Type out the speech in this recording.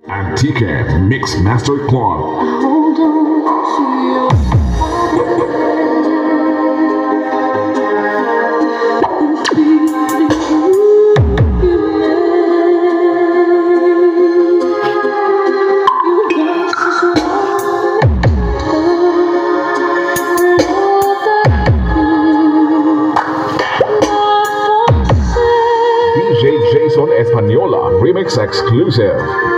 and TK Mix Master Club. Hold on DJ Jason Española Remix Exclusive.